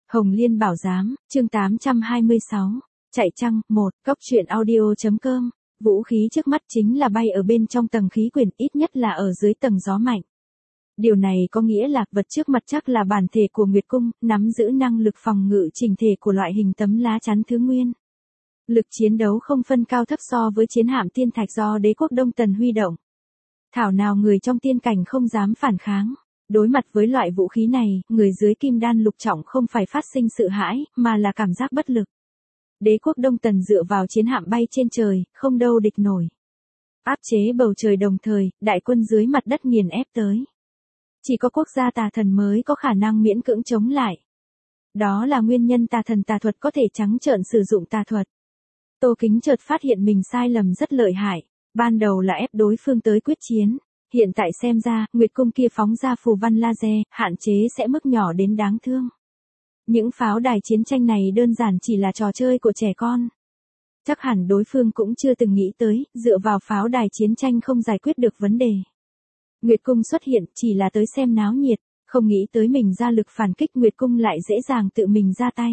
Hồng Liên Bảo Giám, chương 826. Chạy trăng, 1, Cóc truyện audio.com. Vũ khí trước mắt chính là bay ở bên trong tầng khí quyển, ít nhất là ở dưới tầng gió mạnh. Điều này có nghĩa là vật trước mặt chắc là bản thể của Nguyệt Cung, nắm giữ năng lực phòng ngự chỉnh thể của loại hình tấm lá chắn thứ nguyên. Lực chiến đấu không phân cao thấp so với chiến hạm tiên thạch do đế quốc Đông Tần huy động. Thảo nào người trong tiên cảnh không dám phản kháng. Đối mặt với loại vũ khí này, người dưới kim đan lục trọng không phải phát sinh sợ hãi, mà là cảm giác bất lực. Đế quốc Đông Tần dựa vào chiến hạm bay trên trời, không đâu địch nổi. Áp chế bầu trời đồng thời, đại quân dưới mặt đất nghiền ép tới. Chỉ có quốc gia tà thần mới có khả năng miễn cưỡng chống lại. Đó là nguyên nhân tà thần tà thuật có thể trắng trợn sử dụng tà thuật. Tô Kính chợt phát hiện mình sai lầm rất lợi hại. Ban đầu là ép đối phương tới quyết chiến. Hiện tại xem ra, Nguyệt Cung kia phóng ra phù văn laser, hạn chế sẽ mức nhỏ đến đáng thương. Những pháo đài chiến tranh này đơn giản chỉ là trò chơi của trẻ con. Chắc hẳn đối phương cũng chưa từng nghĩ tới, dựa vào pháo đài chiến tranh không giải quyết được vấn đề. Nguyệt Cung xuất hiện chỉ là tới xem náo nhiệt, không nghĩ tới mình ra lực phản kích, Nguyệt Cung lại dễ dàng tự mình ra tay.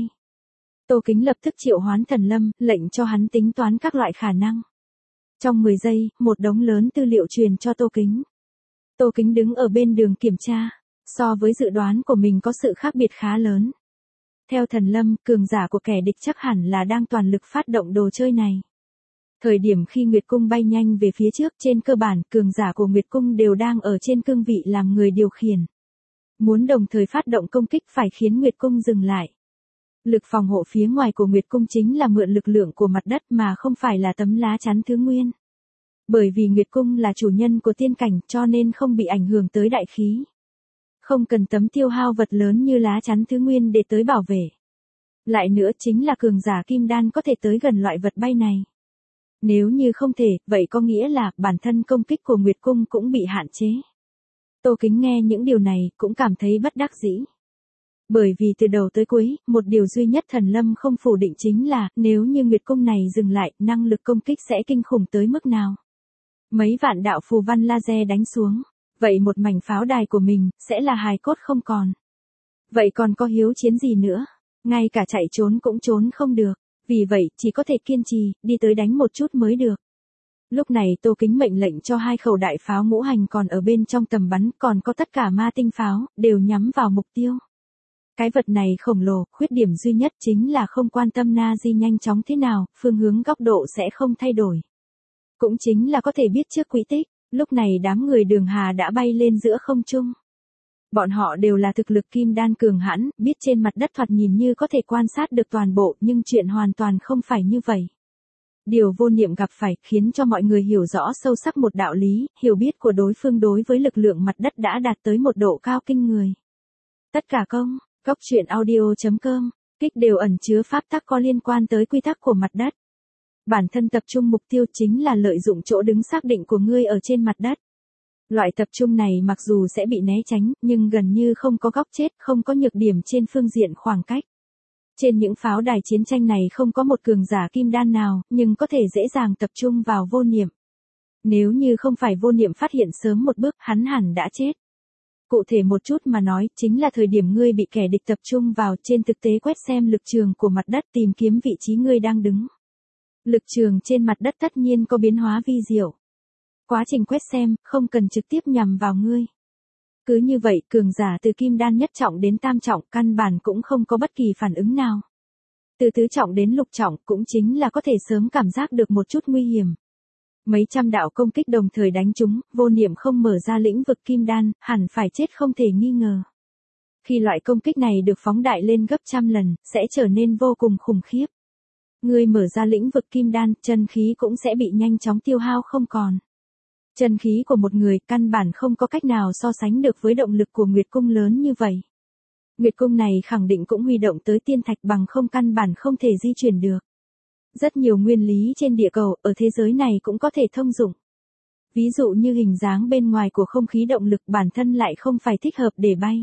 Tô Kính lập tức triệu hoán Thần Lâm, lệnh cho hắn tính toán các loại khả năng. Trong 10 giây, một đống lớn tư liệu truyền cho Tô Kính. Tô Kính đứng ở bên đường kiểm tra, so với dự đoán của mình có sự khác biệt khá lớn. Theo Thần Lâm, cường giả của kẻ địch chắc hẳn là đang toàn lực phát động đồ chơi này. Thời điểm khi Nguyệt Cung bay nhanh về phía trước, trên cơ bản, cường giả của Nguyệt Cung đều đang ở trên cương vị làm người điều khiển. Muốn đồng thời phát động công kích phải khiến Nguyệt Cung dừng lại. Lực phòng hộ phía ngoài của Nguyệt Cung chính là mượn lực lượng của mặt đất mà không phải là tấm lá chắn thứ nguyên. Bởi vì Nguyệt Cung là chủ nhân của tiên cảnh cho nên không bị ảnh hưởng tới đại khí. Không cần tấm tiêu hao vật lớn như lá chắn thứ nguyên để tới bảo vệ. Lại nữa chính là cường giả kim đan có thể tới gần loại vật bay này. Nếu như không thể, vậy có nghĩa là bản thân công kích của Nguyệt Cung cũng bị hạn chế. Tô Kính nghe những điều này cũng cảm thấy bất đắc dĩ. Bởi vì từ đầu tới cuối, một điều duy nhất Thần Lâm không phủ định chính là, nếu như Nguyệt Cung này dừng lại, năng lực công kích sẽ kinh khủng tới mức nào. Mấy vạn đạo phù văn laser đánh xuống, vậy một mảnh pháo đài của mình, sẽ là hài cốt không còn. Vậy còn có hiếu chiến gì nữa, ngay cả chạy trốn cũng trốn không được, vì vậy chỉ có thể kiên trì, đi tới đánh một chút mới được. Lúc này Tô Kính mệnh lệnh cho 2 khẩu đại pháo ngũ hành còn ở bên trong tầm bắn, còn có tất cả ma tinh pháo, đều nhắm vào mục tiêu. Cái vật này khổng lồ, khuyết điểm duy nhất chính là không quan tâm Nazi nhanh chóng thế nào, phương hướng góc độ sẽ không thay đổi. Cũng chính là có thể biết trước quỹ tích, lúc này đám người Đường Hà đã bay lên giữa không trung. Bọn họ đều là thực lực kim đan cường hãn, biết trên mặt đất thoạt nhìn như có thể quan sát được toàn bộ nhưng chuyện hoàn toàn không phải như vậy. Điều Vô Niệm gặp phải khiến cho mọi người hiểu rõ sâu sắc một đạo lý, hiểu biết của đối phương đối với lực lượng mặt đất đã đạt tới một độ cao kinh người. Tất cả Cóc truyện audio.com, kích đều ẩn chứa pháp tắc có liên quan tới quy tắc của mặt đất. Bản thân tập trung mục tiêu chính là lợi dụng chỗ đứng xác định của ngươi ở trên mặt đất. Loại tập trung này mặc dù sẽ bị né tránh, nhưng gần như không có góc chết, không có nhược điểm trên phương diện khoảng cách. Trên những pháo đài chiến tranh này không có một cường giả kim đan nào, nhưng có thể dễ dàng tập trung vào Vô Niệm. Nếu như không phải Vô Niệm phát hiện sớm một bước, hắn hẳn đã chết. Cụ thể một chút mà nói, chính là thời điểm ngươi bị kẻ địch tập trung vào, trên thực tế quét xem lực trường của mặt đất tìm kiếm vị trí ngươi đang đứng. Lực trường trên mặt đất tất nhiên có biến hóa vi diệu. Quá trình quét xem, không cần trực tiếp nhằm vào ngươi. Cứ như vậy, cường giả từ kim đan nhất trọng đến tam trọng, căn bản cũng không có bất kỳ phản ứng nào. Từ tứ trọng đến lục trọng, cũng chính là có thể sớm cảm giác được một chút nguy hiểm. Mấy trăm đạo công kích đồng thời đánh trúng, Vô Niệm không mở ra lĩnh vực kim đan, hẳn phải chết không thể nghi ngờ. Khi loại công kích này được phóng đại lên gấp trăm lần, sẽ trở nên vô cùng khủng khiếp. Ngươi mở ra lĩnh vực kim đan, chân khí cũng sẽ bị nhanh chóng tiêu hao không còn. Chân khí của một người căn bản không có cách nào so sánh được với động lực của Nguyệt Cung lớn như vậy. Nguyệt Cung này khẳng định cũng huy động tới tiên thạch bằng không căn bản không thể di chuyển được. Rất nhiều nguyên lý trên địa cầu ở thế giới này cũng có thể thông dụng. Ví dụ như hình dáng bên ngoài của không khí động lực bản thân lại không phải thích hợp để bay.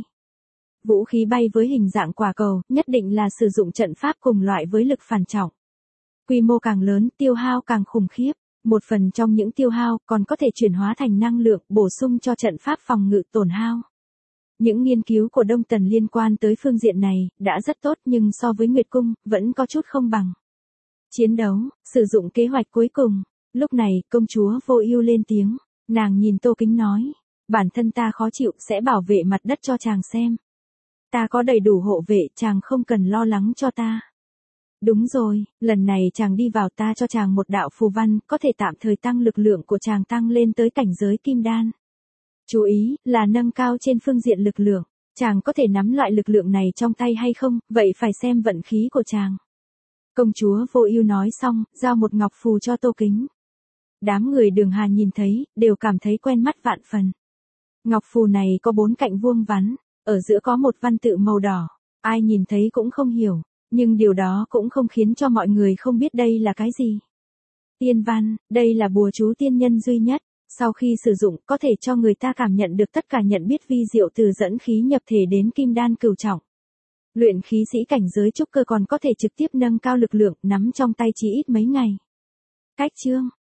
Vũ khí bay với hình dạng quả cầu nhất định là sử dụng trận pháp cùng loại với lực phản trọng. Quy mô càng lớn, tiêu hao càng khủng khiếp. Một phần trong những tiêu hao còn có thể chuyển hóa thành năng lượng bổ sung cho trận pháp phòng ngự tổn hao. Những nghiên cứu của Đông Tần liên quan tới phương diện này đã rất tốt nhưng so với Nguyệt Cung vẫn có chút không bằng. Chiến đấu, sử dụng kế hoạch cuối cùng. Lúc này công chúa Vô Ưu lên tiếng, nàng nhìn Tô Kính nói, bản thân ta khó chịu sẽ bảo vệ mặt đất cho chàng xem. Ta có đầy đủ hộ vệ, chàng không cần lo lắng cho ta. Đúng rồi, lần này chàng đi vào ta cho chàng một đạo phù văn, có thể tạm thời tăng lực lượng của chàng tăng lên tới cảnh giới kim đan. Chú ý, là nâng cao trên phương diện lực lượng. Chàng có thể nắm loại lực lượng này trong tay hay không, vậy phải xem vận khí của chàng. Công chúa Vô Ưu nói xong, giao một ngọc phù cho Tô Kính. Đám người Đường Hà nhìn thấy, đều cảm thấy quen mắt vạn phần. Ngọc phù này có 4 cạnh vuông vắn, ở giữa có một văn tự màu đỏ. Ai nhìn thấy cũng không hiểu, nhưng điều đó cũng không khiến cho mọi người không biết đây là cái gì. Tiên văn, đây là bùa chú tiên nhân duy nhất. Sau khi sử dụng, có thể cho người ta cảm nhận được tất cả nhận biết vi diệu từ dẫn khí nhập thể đến kim đan cửu trọng. Luyện khí sĩ cảnh giới trúc cơ còn có thể trực tiếp nâng cao lực lượng, nắm trong tay chỉ ít mấy ngày. Cách chương